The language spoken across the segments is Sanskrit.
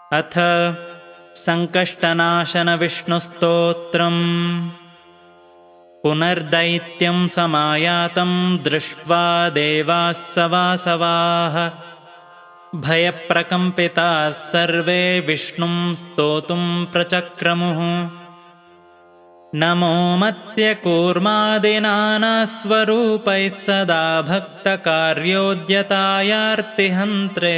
अथ सङ्कष्टनाशनविष्णुस्तोत्रम्। पुनर्दैत्यं समायातं दृष्ट्वा देवाः सवासवाः भयप्रकम्पिताः सर्वे विष्णुं स्तोतुं प्रचक्रमुः। नमो मत्स्यकूर्मादिनानास्वरूपैः सदा भक्तकार्योद्यतायार्तिहन्त्रे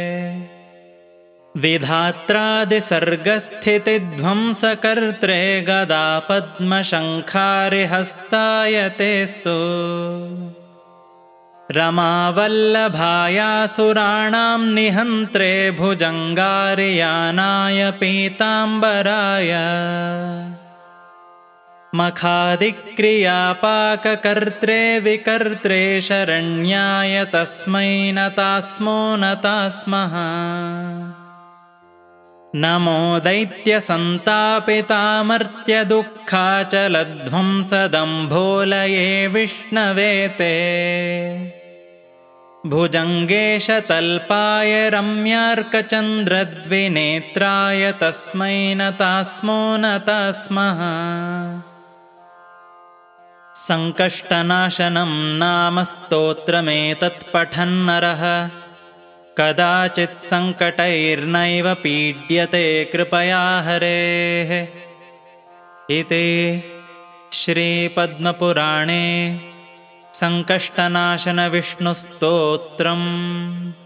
विधात्रादिसर्गस्थितिध्वंसकर्त्रे गदापद्मशङ्खारिहस्ताय तेऽस्तु। रमावल्लभायासुराणां निहन्त्रे भुजङ्गारियानाय पीताम्बराय मखादिक्रियापाककर्त्रे विकर्त्रे शरण्याय तस्मै नतास्मो नतास्मः। नमो दैत्यसन्तापितामर्त्यदुःखाचलध्वंसदम्भोलये विष्णवे ते भुजङ्गेशतल्पाय रम्यार्कचन्द्रद्विनेत्राय तस्मै नतास्मो नतास्मः। सङ्कष्टनाशनं नाम स्तोत्रमेतत् पठन्नरः कदाचित् सङ्कटैर्नैव पीड्यते कृपया हरेः। इति श्रीपद्मपुराणे सङ्कष्टनाशनविष्णुस्तोत्रम्।